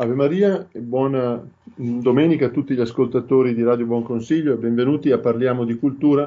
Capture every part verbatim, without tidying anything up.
Ave Maria e buona domenica a tutti gli ascoltatori di Radio Buon Consiglio e benvenuti a Parliamo di Cultura.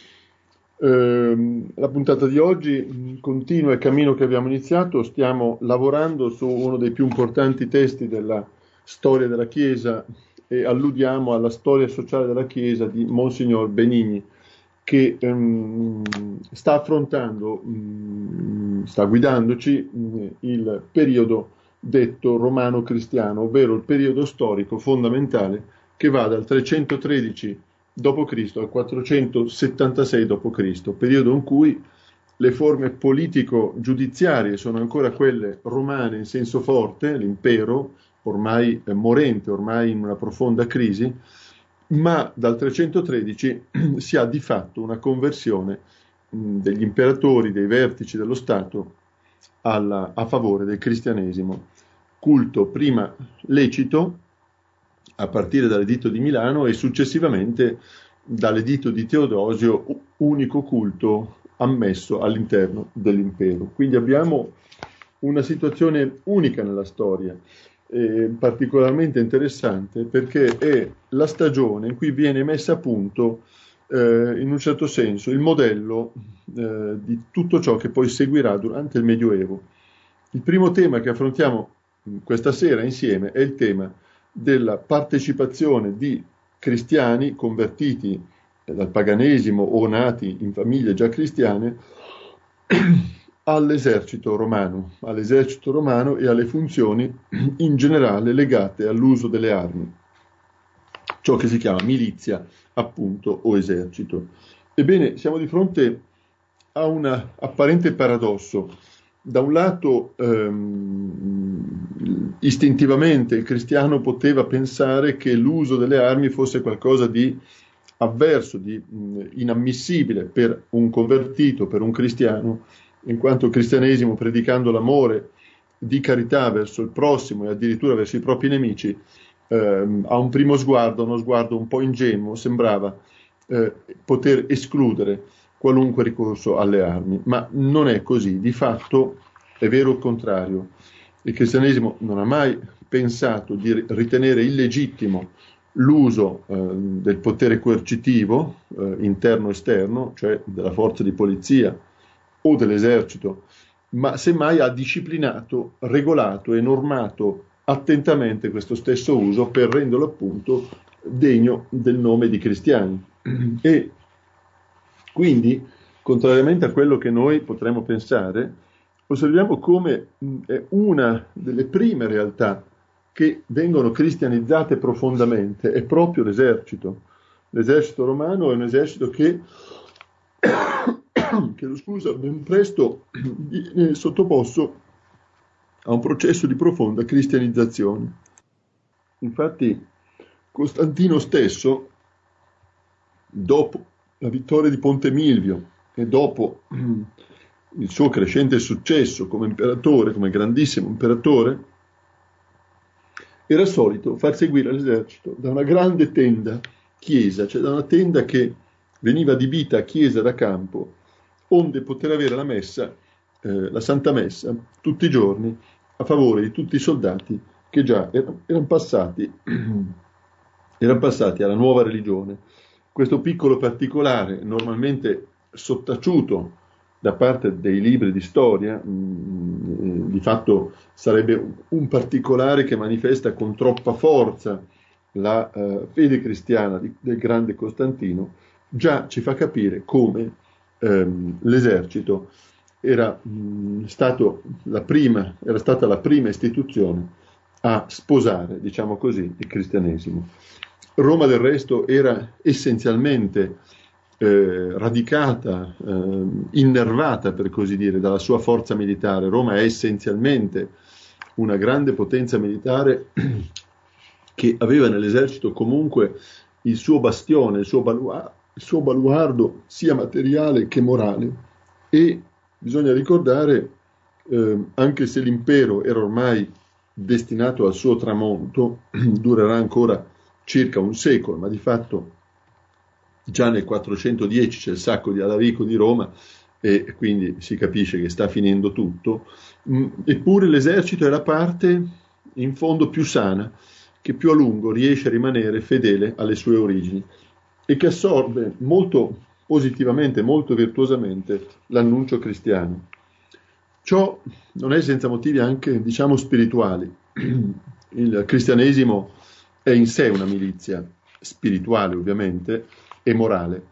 Eh, la puntata di oggi continua il cammino che abbiamo iniziato, stiamo lavorando su uno dei più importanti testi della storia della Chiesa e alludiamo alla storia sociale della Chiesa di Monsignor Benigni, che ehm, sta affrontando, mh, sta guidandoci mh, il periodo detto romano-cristiano, ovvero il periodo storico fondamentale che va dal trecentotredici dopo Cristo al quattrocentosettantasei dopo Cristo, periodo in cui le forme politico-giudiziarie sono ancora quelle romane in senso forte, l'impero ormai eh, morente, ormai in una profonda crisi, ma dal trecentotredici si ha di fatto una conversione mh, degli imperatori, dei vertici dello Stato alla, a favore del cristianesimo, culto prima lecito a partire dall'editto di Milano e successivamente dall'editto di Teodosio, unico culto ammesso all'interno dell'impero. Quindi abbiamo una situazione unica nella storia, eh, particolarmente interessante perché è la stagione in cui viene messa a punto eh, in un certo senso il modello eh, di tutto ciò che poi seguirà durante il Medioevo. Il primo tema che affrontiamo questa sera insieme è il tema della partecipazione di cristiani convertiti dal paganesimo o nati in famiglie già cristiane all'esercito romano, all'esercito romano e alle funzioni in generale legate all'uso delle armi, ciò che si chiama milizia, appunto, o esercito. Ebbene, siamo di fronte a un apparente paradosso. Da un lato, ehm, istintivamente il cristiano poteva pensare che l'uso delle armi fosse qualcosa di avverso, di mh, inammissibile per un convertito, per un cristiano, in quanto il cristianesimo, predicando l'amore di carità verso il prossimo e addirittura verso i propri nemici, ehm, a un primo sguardo, uno sguardo un po' ingenuo, sembrava eh, poter escludere qualunque ricorso alle armi, ma non è così. Di fatto è vero il contrario. Il cristianesimo non ha mai pensato di ritenere illegittimo l'uso eh, del potere coercitivo eh, interno e esterno, cioè della forza di polizia o dell'esercito, ma semmai ha disciplinato, regolato e normato attentamente questo stesso uso per renderlo appunto degno del nome di cristiani. E quindi, contrariamente a quello che noi potremmo pensare, osserviamo come è una delle prime realtà che vengono cristianizzate profondamente è proprio l'esercito. L'esercito romano è un esercito che, che lo scusa, ben presto viene sottoposto a un processo di profonda cristianizzazione. Infatti, Costantino stesso, dopo la vittoria di Ponte Milvio e dopo il suo crescente successo come imperatore, come grandissimo imperatore, era solito far seguire l'esercito da una grande tenda chiesa, cioè da una tenda che veniva adibita a chiesa da campo, onde poter avere la messa, eh, la Santa Messa, tutti i giorni a favore di tutti i soldati che già erano, erano passati, erano passati alla nuova religione. Questo piccolo particolare, normalmente sottaciuto da parte dei libri di storia, mh, di fatto sarebbe un particolare che manifesta con troppa forza la uh, fede cristiana di, del grande Costantino, già ci fa capire come ehm, l'esercito era, mh, stato la prima, era stata la prima istituzione a sposare, diciamo così, il cristianesimo. Roma del resto era essenzialmente eh, radicata, eh, innervata per così dire, dalla sua forza militare. Roma è essenzialmente una grande potenza militare che aveva nell'esercito comunque il suo bastione, il suo, balua- il suo baluardo sia materiale che morale. E bisogna ricordare, eh, anche se l'impero era ormai destinato al suo tramonto, durerà ancora circa un secolo, ma di fatto già nel quattrocentodieci c'è il sacco di Alarico di Roma e quindi si capisce che sta finendo tutto, mm, eppure l'esercito era parte in fondo più sana, che più a lungo riesce a rimanere fedele alle sue origini e che assorbe molto positivamente, molto virtuosamente l'annuncio cristiano. Ciò non è senza motivi anche, diciamo, spirituali. Il cristianesimo è in sé una milizia spirituale, ovviamente, e morale.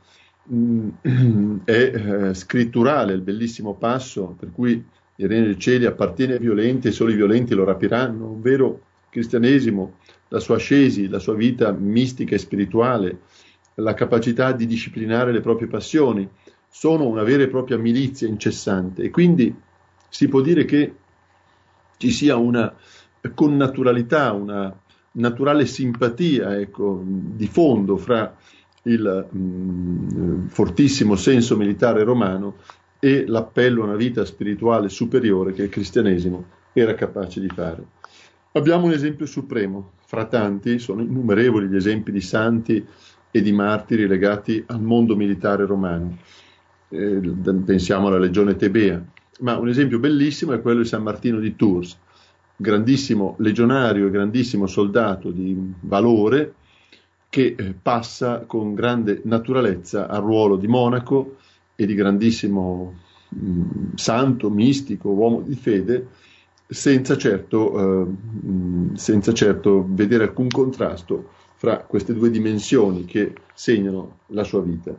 È eh, scritturale il bellissimo passo per cui il regno dei cieli appartiene ai violenti e solo i violenti lo rapiranno, ovvero il cristianesimo, la sua ascesi, la sua vita mistica e spirituale, la capacità di disciplinare le proprie passioni, sono una vera e propria milizia incessante, e quindi si può dire che ci sia una connaturalità, una naturale simpatia, ecco, di fondo fra il mh, fortissimo senso militare romano e l'appello a una vita spirituale superiore che il cristianesimo era capace di fare. Abbiamo un esempio supremo, fra tanti, sono innumerevoli gli esempi di santi e di martiri legati al mondo militare romano. Eh, pensiamo alla legione tebea, ma un esempio bellissimo è quello di San Martino di Tours, grandissimo legionario e grandissimo soldato di valore che eh, passa con grande naturalezza al ruolo di monaco e di grandissimo mh, santo, mistico, uomo di fede, senza certo, eh, mh, senza certo vedere alcun contrasto fra queste due dimensioni che segnano la sua vita.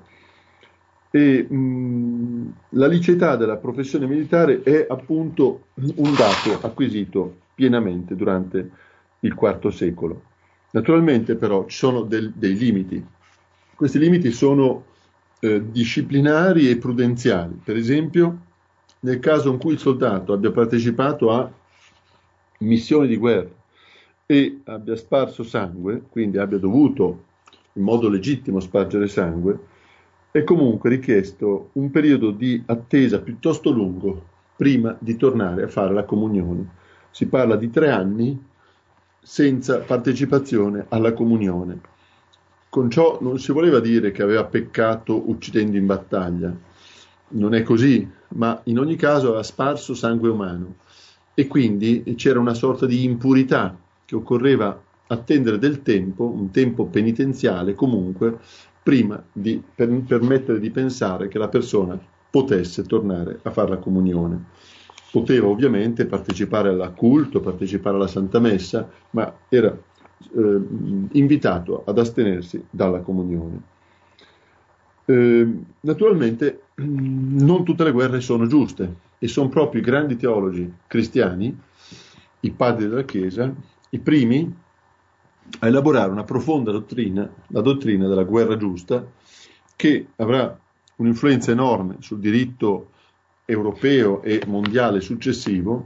E mh, la liceità della professione militare è appunto un dato acquisito pienamente durante il quarto secolo. Naturalmente però ci sono del, dei limiti. Questi limiti sono eh, disciplinari e prudenziali. Per esempio, nel caso in cui il soldato abbia partecipato a missioni di guerra e abbia sparso sangue, quindi abbia dovuto in modo legittimo spargere sangue, è comunque richiesto un periodo di attesa piuttosto lungo prima di tornare a fare la comunione. Si parla di tre anni senza partecipazione alla comunione. Con ciò non si voleva dire che aveva peccato uccidendo in battaglia, non è così, ma in ogni caso aveva sparso sangue umano e quindi c'era una sorta di impurità che occorreva attendere del tempo, un tempo penitenziale comunque, prima di per, permettere di pensare che la persona potesse tornare a fare la comunione. Poteva ovviamente partecipare al culto, partecipare alla Santa Messa, ma era eh, invitato ad astenersi dalla comunione. Eh, naturalmente non tutte le guerre sono giuste e sono proprio i grandi teologi cristiani, i padri della Chiesa, i primi a elaborare una profonda dottrina, la dottrina della guerra giusta, che avrà un'influenza enorme sul diritto europeo e mondiale successivo,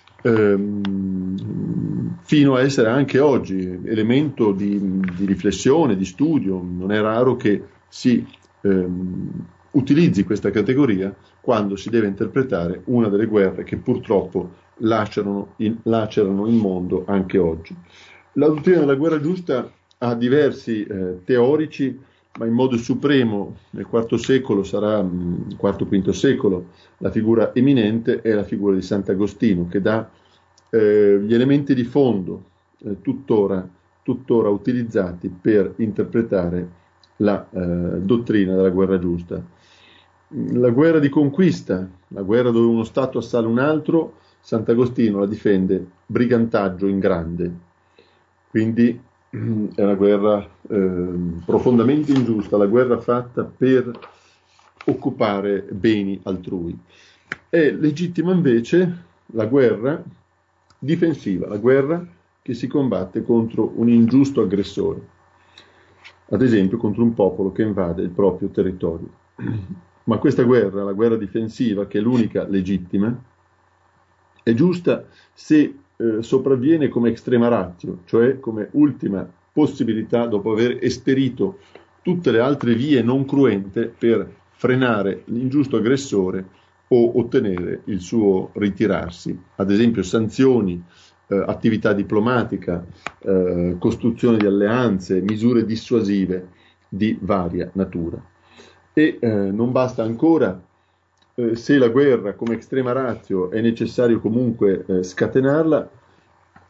ehm, fino a essere anche oggi elemento di, di riflessione, di studio. Non è raro che si ehm, utilizzi questa categoria quando si deve interpretare una delle guerre che purtroppo lacerano il, lacerano il mondo anche oggi. La dottrina della guerra giusta ha diversi eh, teorici, ma in modo supremo nel quarto secolo sarà, mh, quarto quinto secolo, la figura eminente è la figura di Sant'Agostino, che dà eh, gli elementi di fondo eh, tuttora, tuttora utilizzati per interpretare la eh, dottrina della guerra giusta. La guerra di conquista, la guerra dove uno Stato assale un altro, Sant'Agostino la difende brigantaggio in grande. Quindi è una guerra eh, profondamente ingiusta, la guerra fatta per occupare beni altrui. È legittima invece la guerra difensiva, la guerra che si combatte contro un ingiusto aggressore, ad esempio contro un popolo che invade il proprio territorio. Ma questa guerra, la guerra difensiva, che è l'unica legittima, è giusta se eh, sopravviene come extrema ratio, cioè come ultima possibilità dopo aver esperito tutte le altre vie non cruente per frenare l'ingiusto aggressore o ottenere il suo ritirarsi, ad esempio sanzioni, eh, attività diplomatica, eh, costruzione di alleanze, misure dissuasive di varia natura. E eh, non basta ancora, eh, se la guerra come extrema ratio è necessario comunque eh, scatenarla,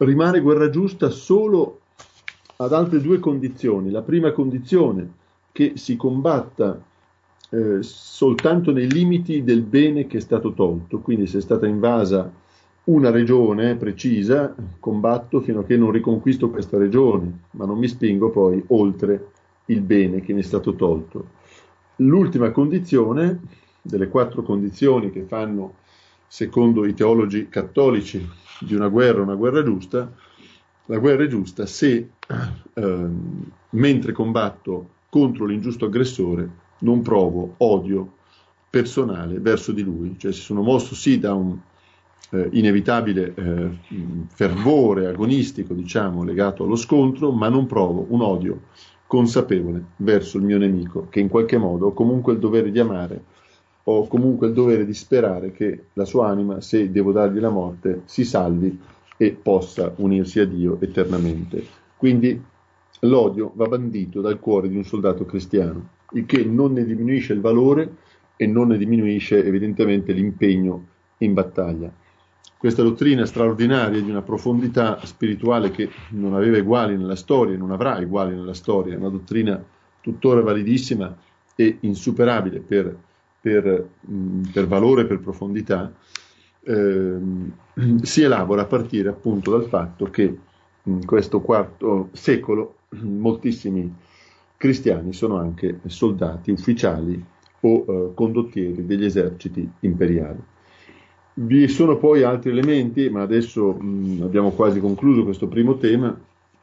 rimane guerra giusta solo ad altre due condizioni. La prima condizione, che si combatta eh, soltanto nei limiti del bene che è stato tolto, quindi se è stata invasa una regione precisa, combatto fino a che non riconquisto questa regione, ma non mi spingo poi oltre il bene che mi è stato tolto. L'ultima condizione, delle quattro condizioni che fanno, secondo i teologi cattolici, di una guerra una guerra giusta, la guerra è giusta se, eh, mentre combatto contro l'ingiusto aggressore, non provo odio personale verso di lui, cioè si sono mosso sì da un eh, inevitabile eh, fervore agonistico, diciamo, legato allo scontro, ma non provo un odio consapevole verso il mio nemico, che in qualche modo ho comunque il dovere di amare, ho comunque il dovere di sperare che la sua anima, se devo dargli la morte, si salvi e possa unirsi a Dio eternamente. Quindi l'odio va bandito dal cuore di un soldato cristiano, il che non ne diminuisce il valore e non ne diminuisce evidentemente l'impegno in battaglia. Questa dottrina straordinaria di una profondità spirituale che non aveva uguali nella storia, non avrà uguali nella storia, è una dottrina tuttora validissima e insuperabile per, per, per valore e per profondità, eh, si elabora a partire appunto dal fatto che in questo quarto secolo moltissimi cristiani sono anche soldati, ufficiali o eh, condottieri degli eserciti imperiali. Vi sono poi altri elementi, ma adesso mh, abbiamo quasi concluso questo primo tema,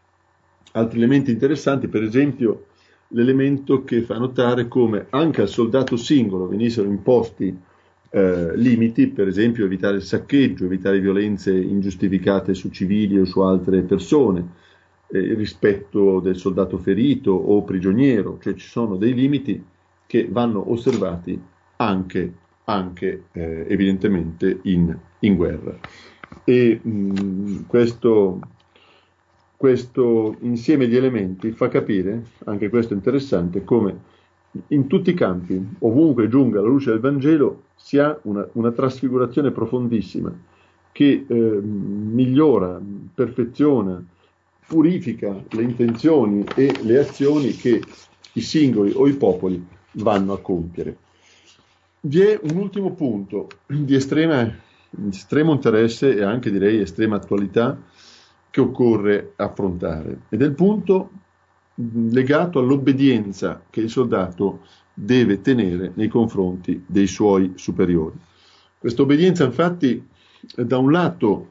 altri elementi interessanti, per esempio l'elemento che fa notare come anche al soldato singolo venissero imposti eh, limiti, per esempio evitare il saccheggio, evitare violenze ingiustificate su civili o su altre persone, eh, il rispetto del soldato ferito o prigioniero, cioè ci sono dei limiti che vanno osservati anche anche eh, evidentemente in, in guerra. E mh, questo, questo insieme di elementi fa capire, anche questo è interessante, come in tutti i campi, ovunque giunga la luce del Vangelo, si ha una, una trasfigurazione profondissima che eh, migliora, perfeziona, purifica le intenzioni e le azioni che i singoli o i popoli vanno a compiere. Vi è un ultimo punto di estrema, estremo interesse e anche direi estrema attualità che occorre affrontare, ed è il punto legato all'obbedienza che il soldato deve tenere nei confronti dei suoi superiori. Questa obbedienza infatti da un lato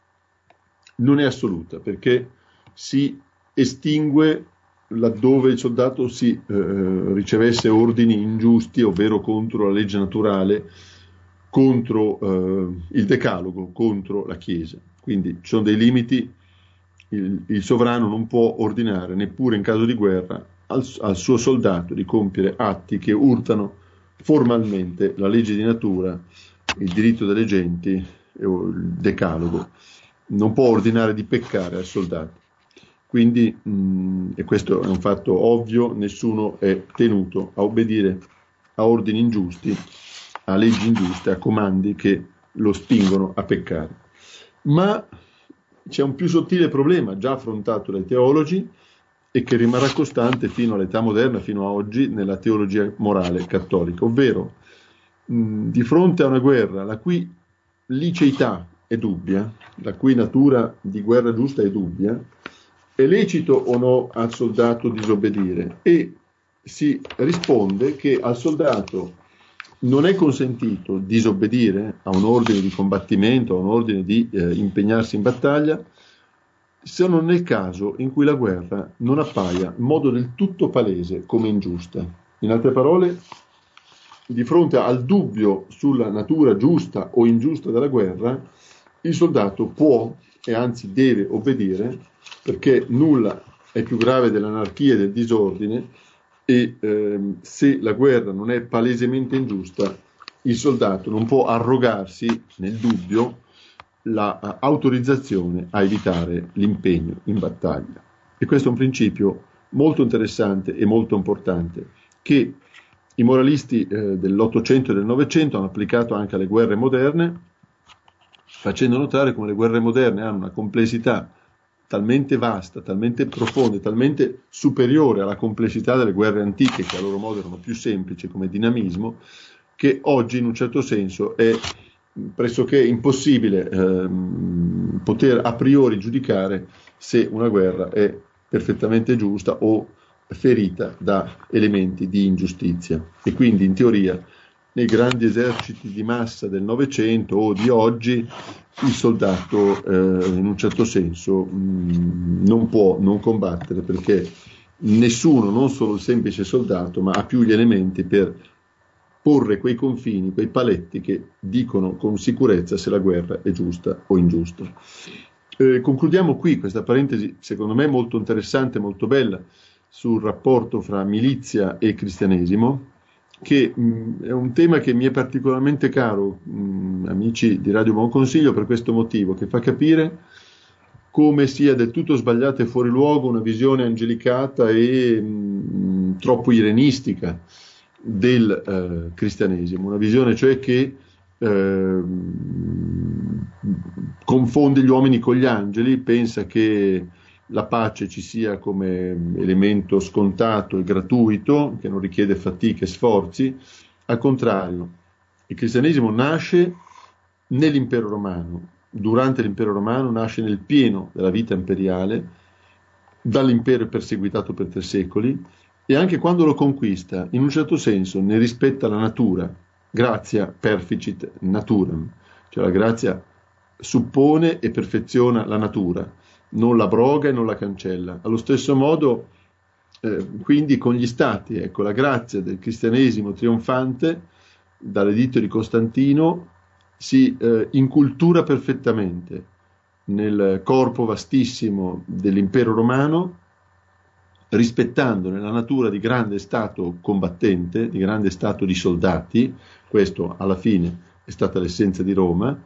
non è assoluta, perché si estingue laddove il soldato si eh, ricevesse ordini ingiusti, ovvero contro la legge naturale, contro eh, il decalogo, contro la Chiesa. Quindi ci sono dei limiti, il, il sovrano non può ordinare, neppure in caso di guerra, al, al suo soldato di compiere atti che urtano formalmente la legge di natura, il diritto delle genti o il decalogo. Non può ordinare di peccare al soldato. Quindi, mh, e questo è un fatto ovvio, nessuno è tenuto a obbedire a ordini ingiusti, a leggi ingiuste, a comandi che lo spingono a peccare. Ma c'è un più sottile problema già affrontato dai teologi e che rimarrà costante fino all'età moderna, fino a oggi, nella teologia morale cattolica, ovvero mh, di fronte a una guerra la cui liceità è dubbia, la cui natura di guerra giusta è dubbia, è lecito o no al soldato disobbedire? E si risponde che al soldato non è consentito disobbedire a un ordine di combattimento, a un ordine di eh, impegnarsi in battaglia, se non nel caso in cui la guerra non appaia in modo del tutto palese come ingiusta. In altre parole, di fronte al dubbio sulla natura giusta o ingiusta della guerra, il soldato può e anzi deve obbedire, perché nulla è più grave dell'anarchia e del disordine, e ehm, se la guerra non è palesemente ingiusta, il soldato non può arrogarsi nel dubbio l'autorizzazione a evitare l'impegno in battaglia. E questo è un principio molto interessante e molto importante, che i moralisti eh, dell'Ottocento e del Novecento hanno applicato anche alle guerre moderne, facendo notare come le guerre moderne hanno una complessità talmente vasta, talmente profonda, talmente superiore alla complessità delle guerre antiche, che a loro modo erano più semplici come dinamismo, che oggi in un certo senso è pressoché impossibile ehm, poter a priori giudicare se una guerra è perfettamente giusta o ferita da elementi di ingiustizia. E quindi in teoria nei grandi eserciti di massa del Novecento o di oggi il soldato eh, in un certo senso mh, non può non combattere, perché nessuno, non solo il semplice soldato, ma ha più gli elementi per porre quei confini, quei paletti che dicono con sicurezza se la guerra è giusta o ingiusta. Eh, concludiamo qui questa parentesi, secondo me molto interessante, molto bella, sul rapporto fra milizia e cristianesimo, che mh, è un tema che mi è particolarmente caro, mh, amici di Radio Buon Consiglio, per questo motivo, che fa capire come sia del tutto sbagliata e fuori luogo una visione angelicata e mh, troppo irenistica del eh, cristianesimo, una visione cioè che eh, confonde gli uomini con gli angeli, pensa che la pace ci sia come elemento scontato e gratuito, che non richiede fatiche e sforzi. Al contrario, il cristianesimo nasce nell'impero romano, durante l'impero romano nasce nel pieno della vita imperiale, dall'impero perseguitato per tre secoli, e anche quando lo conquista, in un certo senso ne rispetta la natura, gratia perficit naturam, cioè la grazia suppone e perfeziona la natura, non la abroga e non la cancella. Allo stesso modo, eh, quindi con gli stati, ecco, la grazia del cristianesimo trionfante, dall'editto di Costantino, si eh, incultura perfettamente nel corpo vastissimo dell'impero romano, rispettandone la natura di grande stato combattente, di grande stato di soldati. Questo alla fine è stata l'essenza di Roma,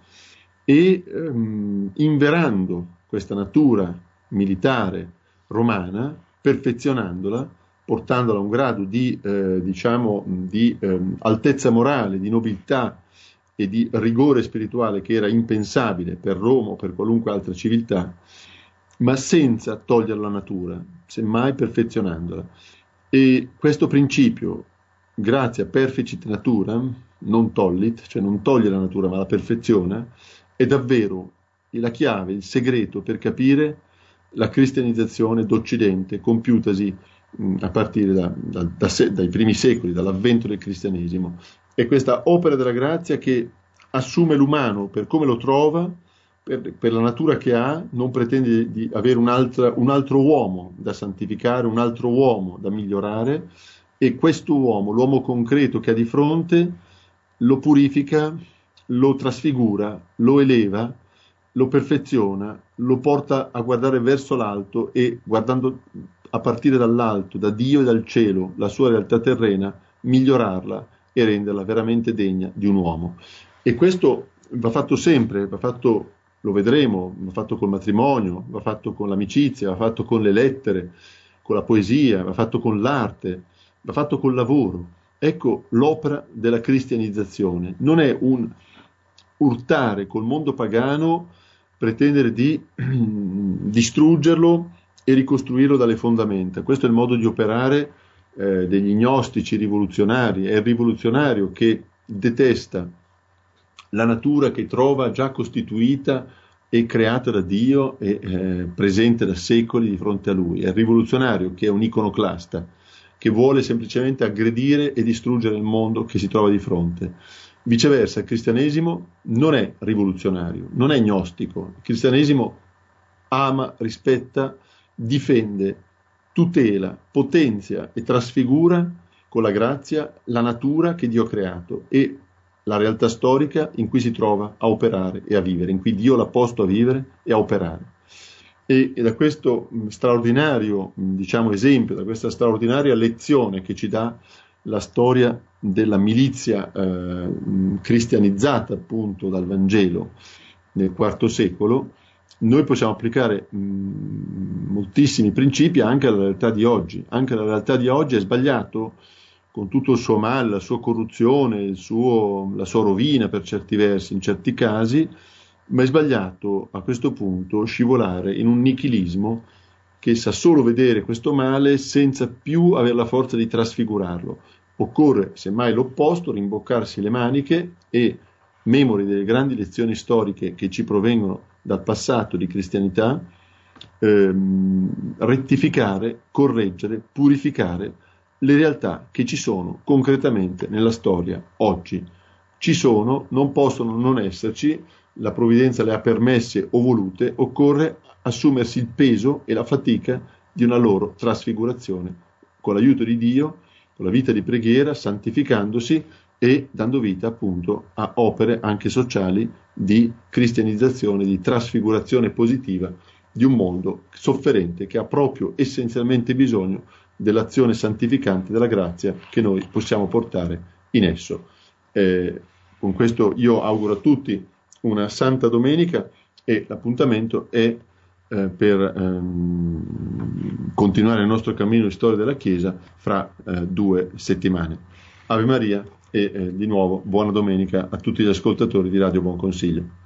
e ehm, inverando questa natura militare romana, perfezionandola, portandola a un grado di, eh, diciamo, di ehm, altezza morale, di nobiltà e di rigore spirituale che era impensabile per Roma o per qualunque altra civiltà, ma senza togliere la natura, semmai perfezionandola. E questo principio, gratia perficit naturam, non tollit, cioè non toglie la natura ma la perfeziona, è davvero la chiave, il segreto per capire la cristianizzazione d'Occidente compiutasi mh, a partire da, da, da se, dai primi secoli, dall'avvento del cristianesimo. È questa opera della grazia che assume l'umano per come lo trova, per, per la natura che ha, non pretende di avere un, altra, un altro uomo da santificare, un altro uomo da migliorare, e questo uomo, l'uomo concreto che ha di fronte, lo purifica, lo trasfigura, lo eleva, lo perfeziona, lo porta a guardare verso l'alto e, guardando a partire dall'alto, da Dio e dal cielo, la sua realtà terrena, migliorarla e renderla veramente degna di un uomo. E questo va fatto sempre, va fatto, lo vedremo, va fatto col matrimonio, va fatto con l'amicizia, va fatto con le lettere, con la poesia, va fatto con l'arte, va fatto col lavoro. Ecco l'opera della cristianizzazione. Non è un urtare col mondo pagano, pretendere di distruggerlo e ricostruirlo dalle fondamenta. Questo è il modo di operare eh, degli gnostici rivoluzionari. È il rivoluzionario che detesta la natura che trova già costituita e creata da Dio e eh, presente da secoli di fronte a lui. È il rivoluzionario che è un iconoclasta, che vuole semplicemente aggredire e distruggere il mondo che si trova di fronte. Viceversa, il cristianesimo non è rivoluzionario, non è gnostico. Il cristianesimo ama, rispetta, difende, tutela, potenzia e trasfigura con la grazia la natura che Dio ha creato e la realtà storica in cui si trova a operare e a vivere, in cui Dio l'ha posto a vivere e a operare. E, e da questo straordinario, diciamo, esempio, da questa straordinaria lezione che ci dà la storia della milizia eh, cristianizzata appunto dal Vangelo nel quarto secolo, noi possiamo applicare mh, moltissimi principi anche alla realtà di oggi. Anche la realtà di oggi è sbagliato, con tutto il suo male, la sua corruzione, il suo, la sua rovina per certi versi, in certi casi, ma è sbagliato a questo punto scivolare in un nichilismo che sa solo vedere questo male senza più avere la forza di trasfigurarlo. Occorre, semmai l'opposto, rimboccarsi le maniche e, memori delle grandi lezioni storiche che ci provengono dal passato di cristianità, ehm, rettificare, correggere, purificare le realtà che ci sono concretamente nella storia oggi. Ci sono, non possono non esserci, la provvidenza le ha permesse o volute, occorre assumersi il peso e la fatica di una loro trasfigurazione, con l'aiuto di Dio, con la vita di preghiera, santificandosi e dando vita appunto a opere anche sociali di cristianizzazione, di trasfigurazione positiva di un mondo sofferente che ha proprio essenzialmente bisogno dell'azione santificante della grazia che noi possiamo portare in esso. Eh, con questo io auguro a tutti una santa domenica e l'appuntamento è eh, per ehm, continuare il nostro cammino di storia della Chiesa fra eh, due settimane. Ave Maria e eh, di nuovo buona domenica a tutti gli ascoltatori di Radio Buon Consiglio.